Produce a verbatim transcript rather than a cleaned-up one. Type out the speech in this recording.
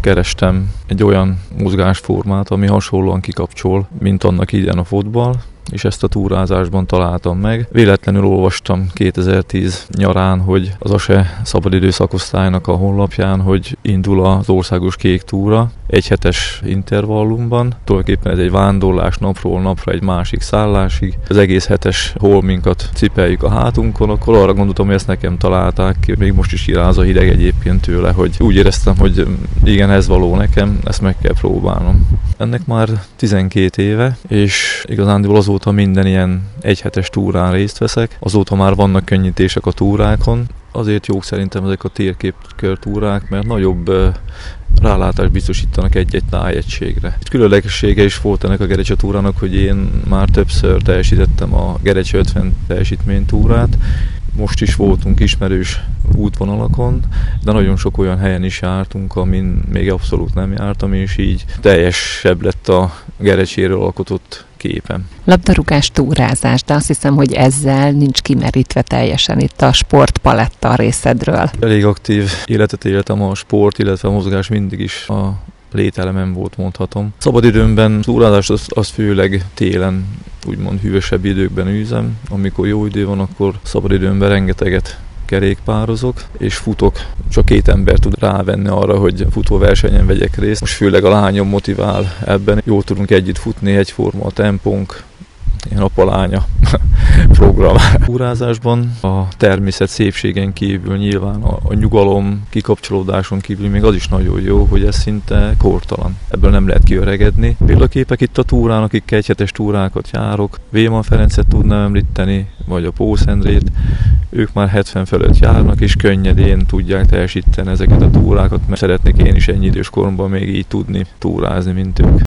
kerestem egy olyan mozgásformát, ami hasonlóan kikapcsol, mint annak idején a fotball, és ezt a túrázásban találtam meg. Véletlenül olvastam kétezer-tíz nyarán, hogy az á es e szabadidő szakosztálynak a honlapján, hogy indul az országos kék túra egyhetes intervallumban. Tulajdonképpen ez egy vándorlás napról napra egy másik szállásig. Az egész hetes holminkat cipeljük a hátunkon, akkor arra gondoltam, hogy ezt nekem találták ki. Még most is iráz a hideg egyébként tőle, hogy úgy éreztem, hogy igen, ez való nekem, ezt meg kell próbálnom. Ennek már tizenkét éve, és igazándiból azóta minden ilyen egyhetes túrán részt veszek. Azóta már vannak könnyítések a túrákon. Azért jók szerintem ezek a térképkör túrák, mert nagyobb rálátást biztosítanak egy-egy tájegységre. Itt különlegessége is volt ennek a Gerecse túrának, hogy én már többször teljesítettem a Gerecse ötven teljesítménytúrát. Most is voltunk ismerős útvonalakon, de nagyon sok olyan helyen is jártunk, amin még abszolút nem jártam, és így teljesebb lett a Gerecséről alkotott képem. Labdarúgás, túrázás, de azt hiszem, hogy ezzel nincs kimerítve teljesen itt a sportpaletta a részedről. Elég aktív életet éltem, a sport, illetve a mozgás mindig is a lételemem volt, mondhatom. Szabadidőmben túrázás az, az főleg télen, úgymond hűvösebb időkben űzem. Amikor jó idő van, akkor szabadidőmben rengeteget kerékpározok, és futok. Csak két ember tud rávenni arra, hogy futóversenyen vegyek részt. Most főleg a lányom motivál ebben. Jól tudunk együtt futni, egyforma a tempónk, ilyen apalánya program. Túrázásban a természet szépségen kívül nyilván a, a nyugalom, kikapcsolódáson kívül még az is nagyon jó, hogy ez szinte kortalan. Ebből nem lehet kiöregedni. Példaképek itt a túrán, akik egyhetes túrákat járok. Véman Ferencet tudnám említeni, vagy a Pószendrét. Ők már hetven fölött járnak, és könnyedén tudják teljesíteni ezeket a túrákat, mert szeretnék én is ennyi idős koromban még így tudni túrázni, mint ők.